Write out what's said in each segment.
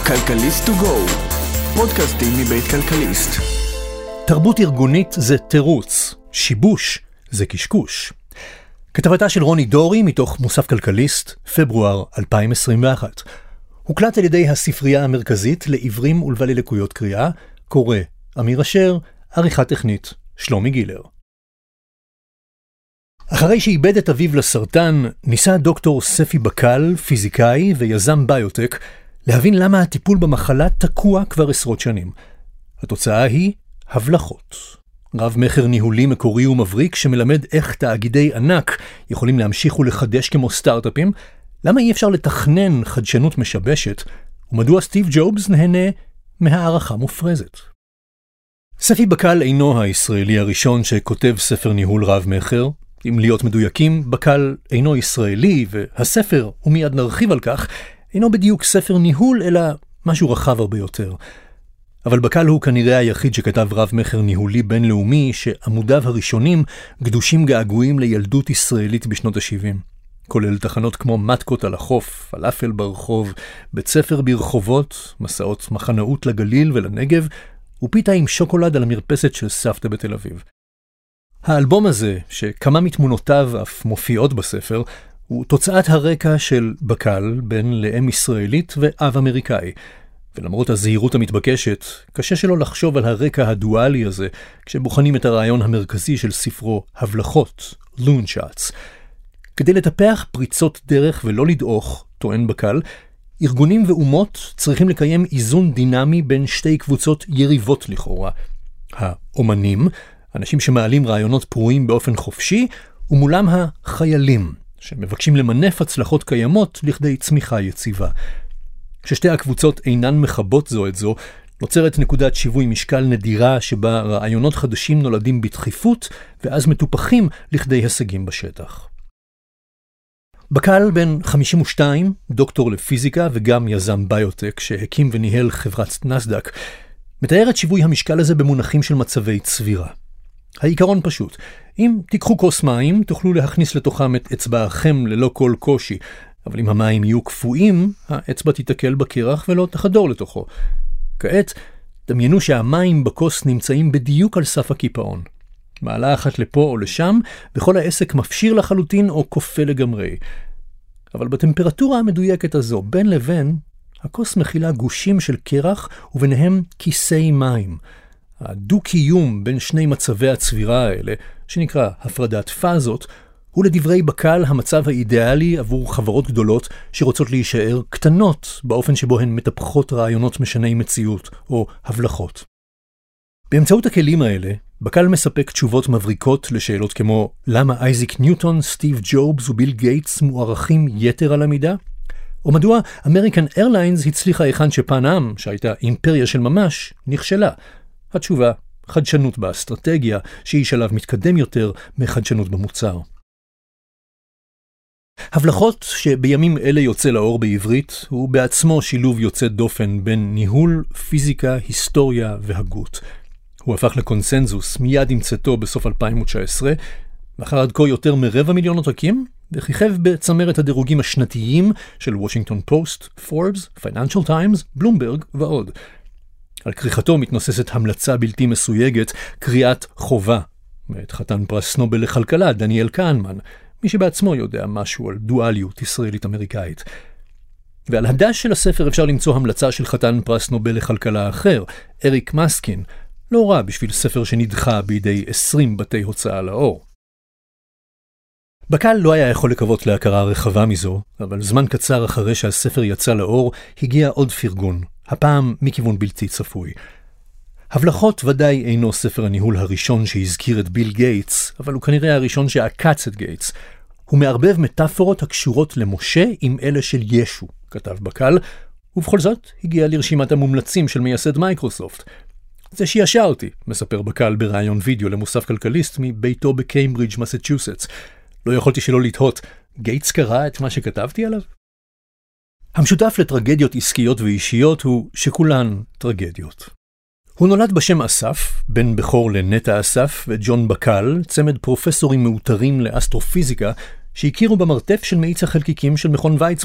כלכליסט to go, פודקאסטים מבית כלכליסט. תרבות ארגונית זה תירוץ, שיבוש זה קשקוש. כתבתה של רוני דורי מתוך מוסף כלכליסט, פברואר 2021. הוקלט על ידי הספרייה המרכזית לעיוורים ולבעלי לקויות קריאה, קורא אמיר אשר, עריכה טכנית שלומי גילר. אחרי שאיבד את אביו לסרטן, ניסה דוקטור ספי בקל, פיזיקאי ויזם ביוטק, להבין למה הטיפול במחלה תקוע כבר עשרות שנים. התוצאה היא הבלחות. רב מחר ניהולי מקורי ומבריק שמלמד איך תאגידי ענק יכולים להמשיך ולחדש כמו סטארט-אפים, למה אי אפשר לתכנן חדשנות משבשת, ומדוע סטיב ג'ובס נהנה מהערכה מופרזת. ספי בקל אינו הישראלי הראשון שכותב ספר ניהול רב מחר. אם להיות מדויקים, בקל אינו ישראלי, והספר, ומיד נרחיב על כך, אינו בדיוק ספר ניהול, אלא משהו רחב הרבה יותר. אבל בקל הוא כנראה היחיד שכתב רב מחר ניהולי בינלאומי, שעמודיו הראשונים גדושים געגועים לילדות ישראלית בשנות ה-70. כולל תחנות כמו מתקות על החוף, פלאפל ברחוב, בית ספר ברחובות, מסעות מחנאות לגליל ולנגב, ופיתה עם שוקולד על המרפסת של סבתא בתל אביב. האלבום הזה, שכמה מתמונותיו אף מופיעות בספר, הוא תוצאת הרקע של בקל, בן לאם ישראלית ואב אמריקאי. ולמרות הזהירות המתבקשת, קשה שלא לחשוב על הרקע הדואלי הזה, כשבוחנים את הרעיון המרכזי של ספרו הבלחות, Loon Shots. כדי לטפח פריצות דרך ולא לדעוך, טוען בקל, ארגונים ואומות צריכים לקיים איזון דינמי בין שתי קבוצות יריבות לכאורה. האומנים, אנשים שמעלים רעיונות פרועים באופן חופשי, ומולם החיילים, שמבקשים למנף הצלחות קיימות לכדי צמיחה יציבה. כששתי הקבוצות אינן מחבות זו את זו, נוצרת נקודת שיווי משקל נדירה שבה רעיונות חדשים נולדים בדחיפות, ואז מטופחים לכדי הישגים בשטח. בקל בן 52, דוקטור לפיזיקה וגם יזם ביוטק שהקים וניהל חברת נסדק, מתאר את שיווי המשקל הזה במונחים של מצבי צבירה. העיקרון פשוט, אם תיקחו כוס מים, תוכלו להכניס לתוכם את אצבעכם ללא כל קושי, אבל אם המים יהיו קפואים, האצבע תתקל בקרח ולא תחדור לתוכו. כעת, דמיינו שהמים בכוס נמצאים בדיוק על סף הקיפאון. מעלה אחת לפה או לשם, וכל העסק מפשיר לחלוטין או קופה לגמרי. אבל בטמפרטורה המדויקת הזו, בין לבין, הכוס מכילה גושים של קרח וביניהם כיסי מים. הדו-קיום בין שני מצבי הצבירה האלה, שנקרא הפרדת פאזות, הוא לדברי בקל המצב האידיאלי עבור חברות גדולות שרוצות להישאר קטנות באופן שבו הן מטפחות רעיונות משני מציאות או הבלחות. באמצעות הכלים האלה, בקל מספק תשובות מבריקות לשאלות כמו למה אייזיק ניוטון, סטיב ג'ובס וביל גייטס מוערכים יתר על המידה? או מדוע אמריקן איירליינס הצליחה היכן שפן-אם, שהייתה אימפריה של ממש, נכשלה? התשובה, חדשנות באסטרטגיה, שהיא שלב מתקדם יותר מחדשנות במוצר. הבלחות שבימים אלה יוצא לאור בעברית, הוא בעצמו שילוב יוצא דופן בין ניהול, פיזיקה, היסטוריה והגות. הוא הפך לקונסנזוס מיד עם צאתו בסוף 2019, לאחר עד כה יותר מ250,000 עותקים, וכיכב בצמרת הדירוגים השנתיים של וושינגטון פוסט, פורבס, פייננשל טיימס, בלומברג ועוד. על כריכתו מתנוססת המלצה בלתי מסויגת, קריאת חובה, מאת חתן פרס נובל לכלכלה, דניאל קהנמן, מי שבעצמו יודע משהו על דואליות ישראלית-אמריקאית. ועל הדש של הספר אפשר למצוא המלצה של חתן פרס נובל לכלכלה אחר, אריק מסקין, לא רע בשביל ספר שנדחה בידי 20 בתי הוצאה לאור. בקל לא היה יכול לקוות להכרה רחבה מזו, אבל זמן קצר אחרי שהספר יצא לאור, הגיע עוד פרגון, הפעם מכיוון בלתי צפוי. הבלחות ודאי אינו ספר הניהול הראשון שהזכיר את ביל גייטס, אבל הוא כנראה הראשון שעקץ את גייטס. הוא מערבב מטאפורות הקשורות למשה עם אלה של ישו, כתב בקל, ובכל זאת הגיע לרשימת המומלצים של מייסד מייקרוסופט. זה שישע אותי, מספר בקל ברעיון וידאו למוסף כלכליסט מביתו בקיימברידג' מסצ'וסטס. לא יכולתי שלא לתהות, גייטס קרא את מה שכתבתי עליו? המשותף לטרגדיות עסקיות ואישיות הוא שכולן טרגדיות. הוא נולד בשם אסף, בן בכור לנטה אסף וג'ון בקל, צמד פרופסורים מאותרים לאסטרופיזיקה, שהכירו במרתף של מאיץ החלקיקים של מכון ויצמן,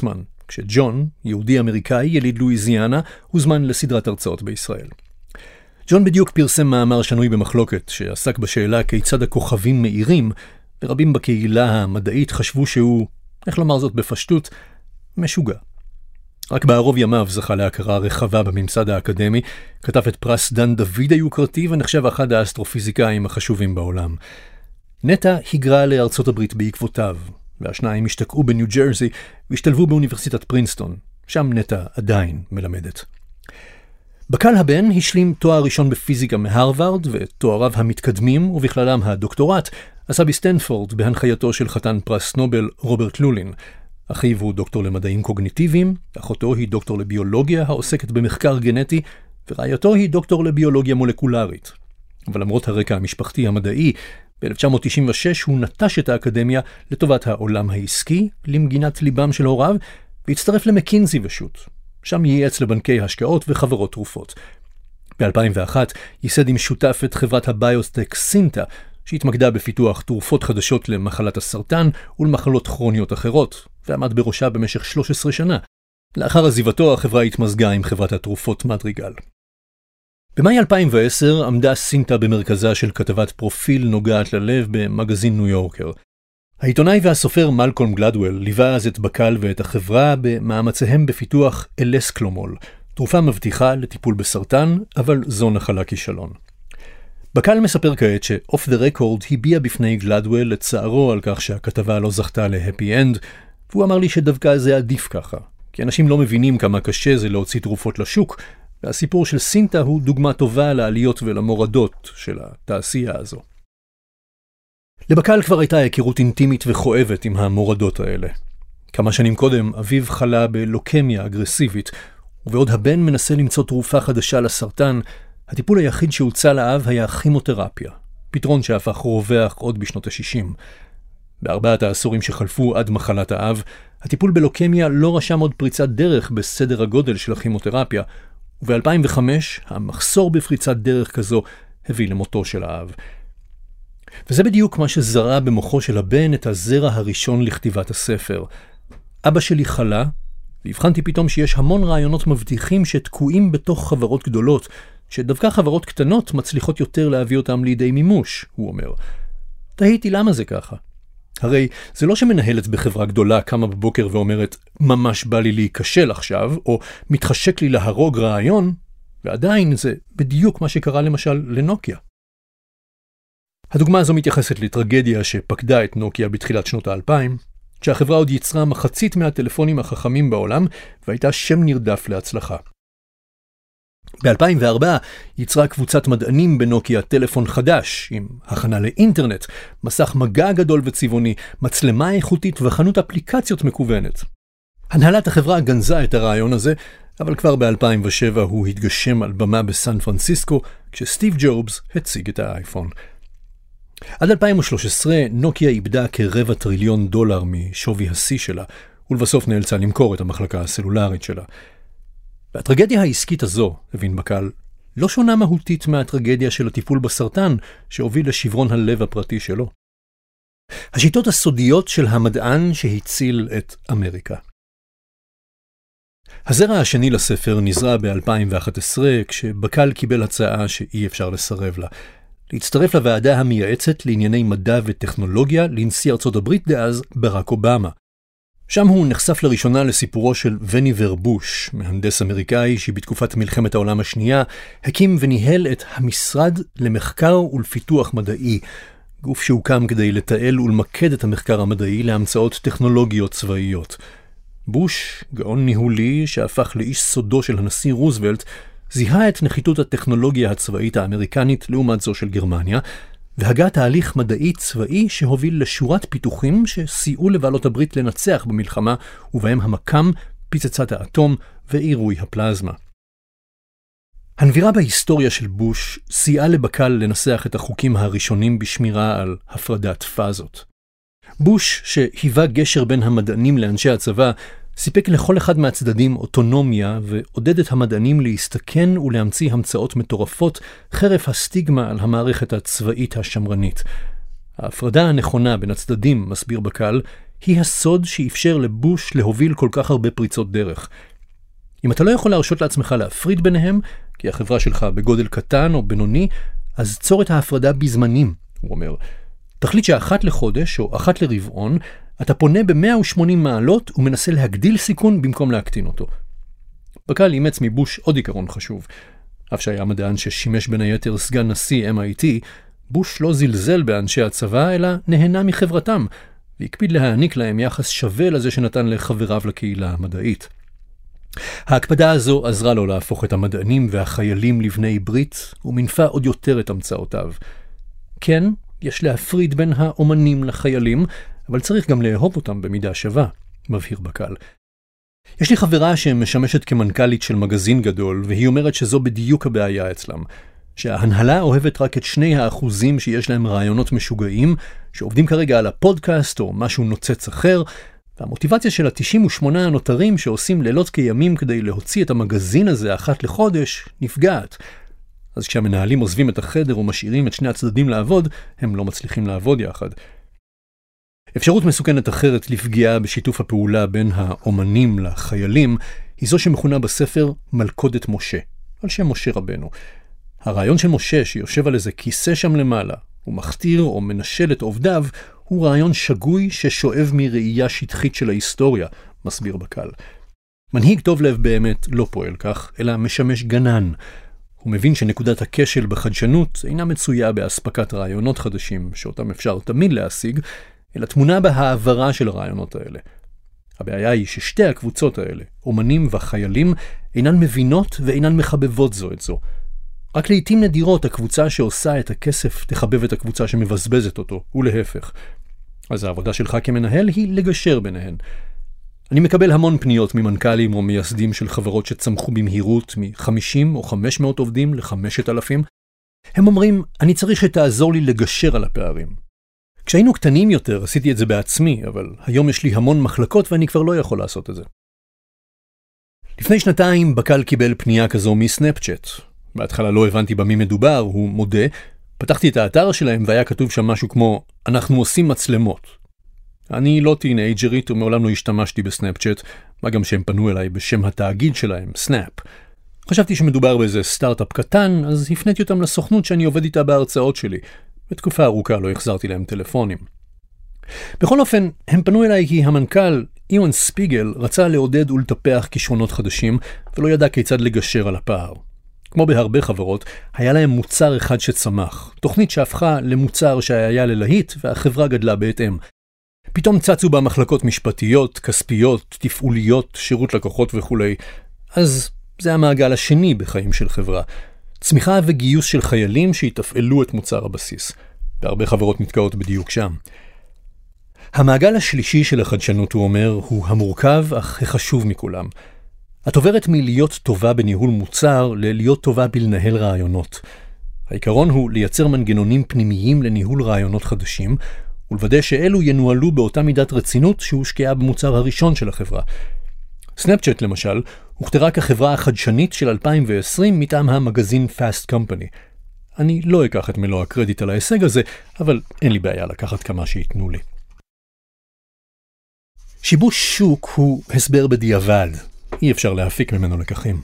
כשג'ון, יהודי אמריקאי יליד לואיזיאנה, הוזמן לסדרת הרצאות בישראל. ג'ון בדיוק פרסם מאמר שנוי במחלוקת, שעסק בשאלה כיצד הכוכבים מאירים, ורבים בקהילה המדעית חשבו שהוא, איך לומר זאת בפשטות, משוגע. רק בערוב ימיו זכה להכרה רחבה בממסד האקדמי, כתב את פרס דן דוד היוקרתי ונחשב אחד האסטרופיזיקאים החשובים בעולם. נטע היגרה לארצות הברית בעקבותיו, והשניים השתקעו בניו ג'רזי והשתלבו באוניברסיטת פרינסטון, שם נטע עדיין מלמדת. בקל הבן השלים תואר ראשון בפיזיקה מהרווארד, ותואריו המתקדמים, ובכללם הדוקטורט, עשה בסטנפורד בהנחייתו של חתן פרס נובל רוברט לולין. אחיו הוא דוקטור למדעים קוגניטיביים, אחותו היא דוקטור לביולוגיה העוסקת במחקר גנטי, ורעייתו היא דוקטור לביולוגיה מולקולרית. אבל למרות הרקע המשפחתי המדעי, ב-1996 הוא נטש את האקדמיה לטובת העולם העסקי, למגינת ליבם של הוריו, והצטרף למקינזי ושות. שם ייעץ לבנקי השקעות וחברות תרופות. ב-2001 ייסד עם שותף את חברת הביוטק סינטה, שהתמקדה בפיתוח תרופות חדשות למחלת הסרטן ולמחלות כרוניות אחרות, ועמד בראשה במשך 13 שנה. לאחר עזיבתו החברה התמזגה עם חברת התרופות מדריגל. במאי 2010 עמדה סינטה במרכזה של כתבת פרופיל נוגעת ללב במגזין ניו יורקר. העיתונאי והסופר מלקולם גלדוול ליווה אז את בקל ואת החברה במאמציהם בפיתוח אלסקלומול, תרופה מבטיחה לטיפול בסרטן, אבל זו נחלה כישלון. בקל מספר כעת ש-Off the Record הביע בפני גלדוול את צערו על כך שהכתבה לא זכתה להפי אנד, והוא אמר לי שדווקא זה עדיף ככה, כי אנשים לא מבינים כמה קשה זה להוציא תרופות לשוק, והסיפור של סינטה הוא דוגמה טובה לעליות ולמורדות של התעשייה הזו. לבקל כבר הייתה היכרות אינטימית וכואבת עם המורדות האלה. כמה שנים קודם אביו חלה בלוקמיה אגרסיבית, ובעוד הבן מנסה למצוא תרופה חדשה לסרטן, הטיפול היחיד שהוצע לאב היה כימותרפיה, פתרון שהפך רווח עוד בשנות ה-60. בארבעת העשורים שחלפו עד מחלת האב, הטיפול בלוקמיה לא רשם עוד פריצת דרך בסדר הגודל של הכימותרפיה, וב-2005 המחסור בפריצת דרך כזו הביא למותו של האב. וזה בדיוק מה שזרע במוחו של הבן את הזרע הראשון לכתיבת הספר. אבא שלי חלה, והבחנתי פתאום שיש המון רעיונות מבטיחים שתקועים בתוך חברות גדולות, שדווקא חברות קטנות מצליחות יותר להביא אותם לידי מימוש, הוא אומר. תהיתי למה זה ככה. הרי זה לא שמנהלת בחברה גדולה קמה בבוקר ואומרת, ממש בא לי להיכשל עכשיו, או מתחשק לי להרוג רעיון, ועדיין זה בדיוק מה שקרה למשל לנוקיה. הדוגמה הזו מתייחסת לטרגדיה שפקדה את נוקיה בתחילת שנות ה-2000, שהחברה עוד יצרה מחצית מהטלפונים החכמים בעולם, והייתה שם נרדף להצלחה. ב-2004 יצרה קבוצת מדענים בנוקיה טלפון חדש, עם הכנה לאינטרנט, מסך מגע גדול וצבעוני, מצלמה איכותית וחנות אפליקציות מקוונת. הנהלת החברה גנזה את הרעיון הזה, אבל כבר ב-2007 הוא התגשם על במה בסן פרנסיסקו, כשסטיב ג'ובס הציג את האייפון. עד 2013 נוקיה איבדה כ$250 טריליון משווי השיא שלה, ולבסוף נאלצה למכור את המחלקה הסלולרית שלה. והטרגדיה העסקית הזו, הבין בקל, לא שונה מהותית מהטרגדיה של הטיפול בסרטן שהוביל לשברון הלב הפרטי שלו. השיטות הסודיות של המדען שהציל את אמריקה. הזרע השני לספר נזרע ב-2011 כשבקל קיבל הצעה שאי אפשר לסרב לה. להצטרף לוועדה המייעצת לענייני מדע וטכנולוגיה לנשיא ארצות הברית דאז ברק אובמה. שם הוא נחשף לראשונה לסיפורו של וניבר בוש, מהנדס אמריקאי שבתקופת מלחמת העולם השנייה הקים וניהל את המשרד למחקר ולפיתוח מדעי, גוף שהוקם כדי לתעל ולמקד את המחקר המדעי להמצאות טכנולוגיות צבאיות. בוש, גאון ניהולי שהפך לאיש סודו של הנשיא רוזוולט, זיהה את נחיתות הטכנולוגיה הצבאית האמריקנית לעומת זו של גרמניה, והגה תהליך מדעי צבאי שהוביל לשורת פיתוחים שסייעו לבעלות הברית לנצח במלחמה, ובהם המקם, פיצצת האטום ועירוי הפלזמה. הנבירה בהיסטוריה של בוש סייעה לבקל לנסח את החוקים הראשונים בשמירה על הפרדת פאזות. בוש, שהיווה גשר בין המדענים לאנשי הצבא, סיפק לכל אחד מהצדדים אוטונומיה ועודד את המדענים להסתכן ולהמציא המצאות מטורפות חרף הסטיגמה על המערכת הצבאית השמרנית. ההפרדה הנכונה בין הצדדים, מסביר בקל, היא הסוד שאפשר לבוש להוביל כל כך הרבה פריצות דרך. אם אתה לא יכול להרשות לעצמך להפריד ביניהם, כי החברה שלך בגודל קטן או בינוני, אז צור את ההפרדה בזמנים, הוא אומר. תחליט שאחת לחודש או אחת לרבעון, אתה פונה ב-180 מעלות ומנסה להגדיל סיכון במקום להקטין אותו. בקל אימץ מבוש עוד עיקרון חשוב. אף שהיה מדען ששימש בין היתר סגן נשיא MIT, בוש לא זלזל באנשי הצבא, אלא נהנה מחברתם, והקפיד להעניק להם יחס שווה לזה שנתן לחבריו לקהילה המדעית. ההקפדה הזו עזרה לו להפוך את המדענים והחיילים לבני ברית, ומנפה עוד יותר את המצאותיו. כן, יש להפריד בין האומנים לחיילים, אבל צריך גם לאהוב אותם במידה שווה, מבהיר בקל. יש לי חברה שמשמשת כמנכ"לית של מגזין גדול, והיא אומרת שזו בדיוק הבעיה אצלם. שההנהלה אוהבת רק את 2% שיש להם רעיונות משוגעים, שעובדים כרגע על הפודקאסט או משהו נוצץ אחר, והמוטיבציה של 98 הנותרים שעושים לילות כימים כדי להוציא את המגזין הזה אחת לחודש, נפגעת. אז כשהמנהלים עוזבים את החדר ומשאירים את שני הצדדים לעבוד, הם לא מצליחים לעבוד יחד. אפשרות מסוכנת אחרת לפגיעה בשיתוף הפעולה בין האומנים לחיילים, היא זו שמכונה בספר מלכודת משה, על שם משה רבנו. הרעיון של משה שיושב על איזה כיסא שם למעלה, ומכתיר או מנשל את עובדיו, הוא רעיון שגוי ששואב מראייה שטחית של ההיסטוריה, מסביר בקל. מנהיג טוב לב באמת לא פועל כך, אלא משמש גנן. הוא מבין שנקודת הכשל בחדשנות אינה מצויה בהספקת רעיונות חדשים, שאותם אפשר תמיד להשיג, אלא תמונה בהעברה של הרעיונות האלה. הבעיה היא ששתי הקבוצות האלה, אומנים וחיילים, אינן מבינות ואינן מחבבות זו את זו. רק לעתים נדירות הקבוצה שעושה את הכסף תחבב את הקבוצה שמבזבזת אותו, ולהפך. אז העבודה שלך כמנהל היא לגשר ביניהן. אני מקבל המון פניות ממנכ"לים או מייסדים של חברות שצמחו במהירות מ-50 או 500 עובדים ל-5,000. הם אומרים, אני צריך שתעזור לי לגשר על הפערים. כשהיינו קטנים יותר עשיתי את זה בעצמי, אבל היום יש לי המון מחלקות ואני כבר לא יכול לעשות את זה. לפני 2 בקל קיבל פנייה כזו מסנאפצ'אט. בהתחלה לא הבנתי במי מדובר, הוא מודה. פתחתי את האתר שלהם והיה כתוב שם משהו כמו, אנחנו עושים מצלמות. אני לא טינאג'רית ומעולם לא השתמשתי בסנאפצ'אט, מה גם שהם פנו אליי בשם התאגיד שלהם, סנאפ. חשבתי שמדובר באיזה סטארט-אפ קטן, אז הפניתי אותם לסוכנות שאני עובד איתה בהרצאות שלי. בתקופה ארוכה לא החזרתי להם טלפונים. בכל אופן, הם פנו אליי כי המנכ"ל, איואן ספיגל, רצה לעודד ולטפח כישרונות חדשים, ולא ידע כיצד לגשר על הפער. כמו בהרבה חברות, היה להם מוצר אחד שצמח, תוכנית שהפכה למוצר שהיה ללהיט, והחברה גדלה בהתאם. פתאום צצו בה מחלקות משפטיות, כספיות, תפעוליות, שירות לקוחות וכו'. אז זה המעגל השני בחיים של חברה. צמיחה וגיוס של חיילים שיתפעלו את מוצר הבסיס. והרבה חברות נתקעות בדיוק שם. המעגל השלישי של החדשנות, הוא אומר, הוא המורכב אך החשוב מכולם. את עוברת מלהיות טובה בניהול מוצר ללהיות טובה בלנהל רעיונות. העיקרון הוא לייצר מנגנונים פנימיים לניהול רעיונות חדשים, ולוודא שאלו ינוהלו באותה מידת רצינות שהושקעה במוצר הראשון של החברה. סנאפצ'אט למשל, הוכתרה כחברה החדשנית של 2020 מטעם המגזין Fast Company. אני לא אקח את מלוא הקרדיט על ההישג הזה, אבל אין לי בעיה לקחת כמה שיתנו לי. שיבוש שוק הוא הסבר בדיעבד. אי אפשר להפיק ממנו לקחים.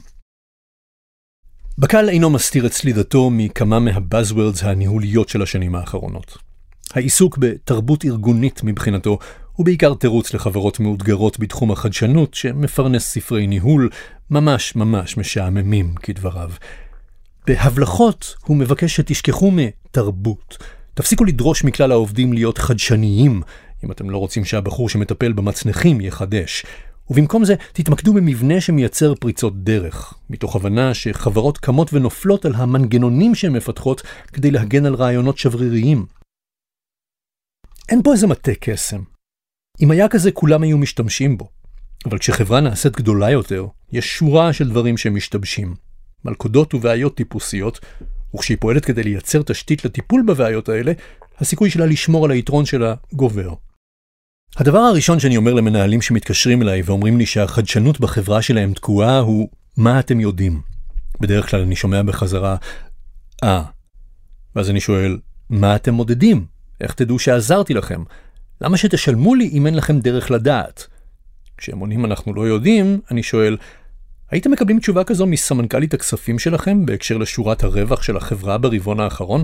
בקל אינו מסתיר את סלידתו מכמה מהבאזוורדס הניהוליות של השנים האחרונות. העיסוק בתרבות ארגונית מבחינתו הוא בעיקר תירוץ לחברות מאותגרות בתחום החדשנות שמפרנס ספרי ניהול ממש משעממים כדבריו. בהבלחות הוא מבקש שתשכחו מתרבות. תפסיקו לדרוש מכלל העובדים להיות חדשניים אם אתם לא רוצים שהבחור שמטפל במצנחים יחדש. ובמקום זה תתמקדו במבנה שמייצר פריצות דרך, מתוך הבנה שחברות קמות ונופלות על המנגנונים שהן מפתחות כדי להגן על רעיונות שבריריים. אין פה איזה מטה קסם. אם היה כזה כולם היו משתמשים בו. אבל כשחברה נעשית גדולה יותר, יש שורה של דברים שמשתבשים. מלכודות ובעיות טיפוסיות, וכשהיא פועלת כדי לייצר תשתית לטיפול בבעיות האלה, הסיכוי שלה לשמור על היתרון שלה גובר. הדבר הראשון שאני אומר למנהלים שמתקשרים אליי ואומרים לי שהחדשנות בחברה שלהם תקועה הוא מה אתם יודעים. בדרך כלל אני שומע בחזרה, ואז אני שואל, מה אתם מודדים? איך תדעו שעזרתי לכם? למה שתשלמו לי אם אין לכם דרך לדעת? כשהם עונים אנחנו לא יודעים, אני שואל, הייתם מקבלים תשובה כזו מסמנכ"לית הכספים שלכם בהקשר לשורת הרווח של החברה ברבעון האחרון?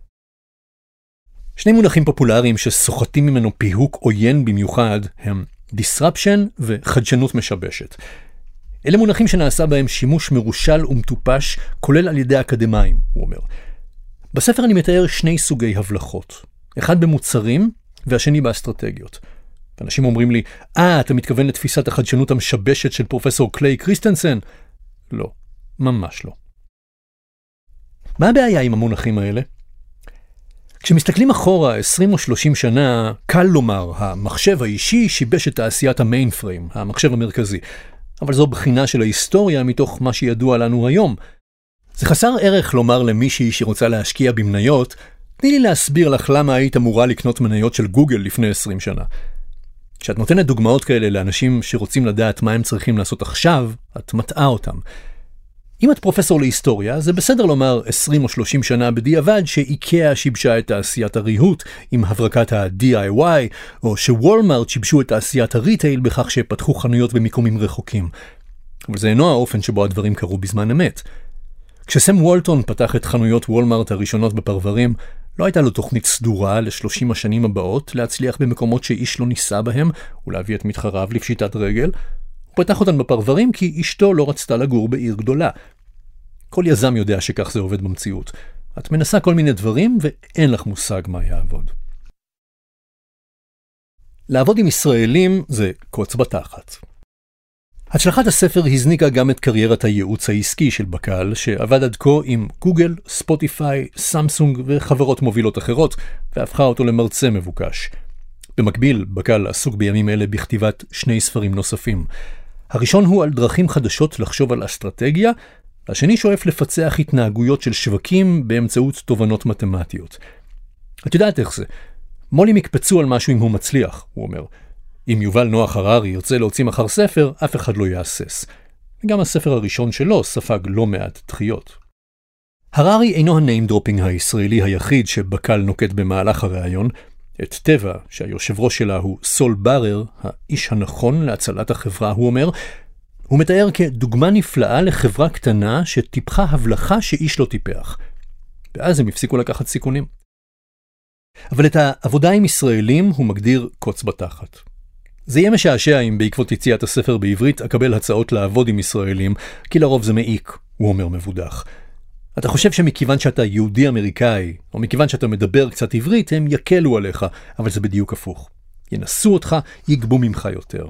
שני מונחים פופולריים שסוחטים ממנו פיהוק עוין במיוחד הם disruption וחדשנות משבשת. אלה מונחים שנעשה בהם שימוש מרושל ומטופש, כולל על ידי אקדמיים, הוא אומר. בספר אני מתאר שני סוגי הבלחות. אחד במוצרים והשני באסטרטגיות. אנשים אומרים לי, אתה מתכוון לתפיסת החדשנות המשבשת של פרופסור קליי קריסטנסן? לא, ממש לא. מה הבעיה עם המונחים האלה? כשמסתכלים אחורה 20 או 30 שנה, קל לומר, המחשב האישי שיבש את תעשיית המיינפריים, המחשב המרכזי. אבל זו בחינה של ההיסטוריה מתוך מה שידוע לנו היום. זה חסר ערך לומר למישהי שרוצה להשקיע במניות, תני לי להסביר לך למה היית אמורה לקנות מניות של גוגל לפני 20 שנה. כשאת נותנת דוגמאות כאלה לאנשים שרוצים לדעת מה הם צריכים לעשות עכשיו, את מטעה אותם. אם את פרופסור להיסטוריה, זה בסדר לומר 20 או 30 שנה בדיעבד שאיקאה שיבשה את תעשיית הריהוט עם הברקת ה-DIY, או שוולמארט שיבשו את תעשיית הריטייל בכך שפתחו חנויות במיקומים רחוקים. אבל זה אינו האופן שבו הדברים קרו בזמן אמת. כשסם וולטון פתח את חנויות וולמארט הראשונות בפרברים, לא הייתה לו תוכנית סדורה ל-30 השנים הבאות להצליח במקומות שאיש לא ניסה בהם ולהביא את מתחריו לפשיטת רגל. הוא פתח אותן בפרברים כי אשתו לא רצתה לגור בעיר גדולה. כל יזם יודע שכך זה עובד במציאות. את מנסה כל מיני דברים ואין לך מושג מה יעבוד. לעבוד עם ישראלים זה קוץ בתחת. הצלחת הספר הזניקה גם את קריירת הייעוץ העסקי של בקל, שעבד עד כה עם גוגל, ספוטיפיי, סמסונג וחברות מובילות אחרות, והפכה אותו למרצה מבוקש. במקביל, בקל עסוק בימים אלה בכתיבת שני ספרים נוספים. הראשון הוא על דרכים חדשות לחשוב על אסטרטגיה, והשני שואף לפצח התנהגויות של שווקים באמצעות תובנות מתמטיות. את יודעת איך זה? מולים יקפצו על משהו אם הוא מצליח, הוא אומר. אם יובל נוח הררי ירצה להוציא מחר ספר, אף אחד לא יאסס. וגם הספר הראשון שלו ספג לא מעט דחיות. הררי אינו הניים דרופינג הישראלי היחיד שבקל נוקט במהלך הראיון. את טבע, שהיושב ראש שלה הוא סול ברר, האיש הנכון להצלת החברה, הוא אומר, הוא מתאר כדוגמה נפלאה לחברה קטנה שטיפחה הבלחה שאיש לא טיפח. ואז הם הפסיקו לקחת סיכונים. אבל את העבודה עם ישראלים הוא מגדיר קוץ בתחת. זה יהיה משעשע אם בעקבות יציאת הספר בעברית אקבל הצעות לעבוד עם ישראלים, כי לרוב זה מעיק, הוא אומר מבודח. אתה חושב שמכיוון שאתה יהודי אמריקאי, או מכיוון שאתה מדבר קצת עברית, הם יקלו עליך, אבל זה בדיוק הפוך. ינסו אותך, יגבו ממך יותר.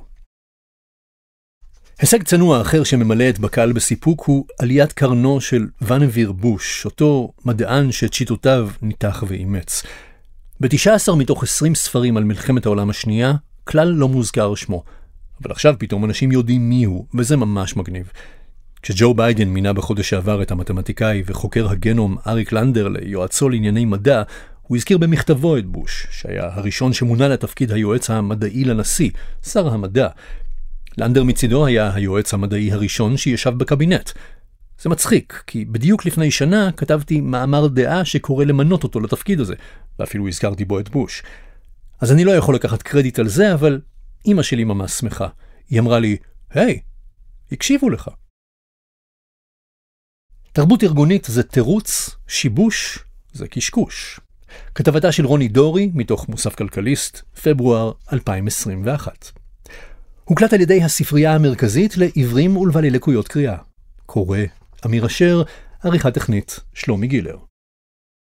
הישג צנוע אחר שממלא את בקל בסיפוק הוא עליית קרנו של ונביר בוש, אותו מדען שאת שיטותיו ניתח ואימץ. ב-19 מתוך 20 ספרים על מלחמת העולם השנייה, כלל לא מוזכר שמו. אבל עכשיו פתאום אנשים יודעים מי הוא, וזה ממש מגניב. כשג'ו ביידן מינה בחודש שעבר את המתמטיקאי וחוקר הגנום אריק לנדר ליועצו לענייני מדע, הוא הזכיר במכתבו את בוש, שהיה הראשון שמונה לתפקיד היועץ המדעי לנשיא, שר המדע. לנדר מצידו היה היועץ המדעי הראשון שישב בקבינט. זה מצחיק, כי בדיוק לפני שנה כתבתי מאמר דעה שקורא למנות אותו לתפקיד הזה, ואפילו הזכרתי בו את בוש. אז אני לא יכול לקחת קרדיט על זה, אבל אמא שלי ממש שמחה. היא אמרה לי, היי, הקשיבו לך. תרבות ארגונית זה תירוץ, שיבוש זה קשקוש. כתבתה של רוני דורי, מתוך מוסף כלכליסט, פברואר 2021. הוקלט על ידי הספרייה המרכזית לעברים ולבעלי לקויות קריאה. קורא, אמיר אשר, עריכה טכנית, שלומי גילר.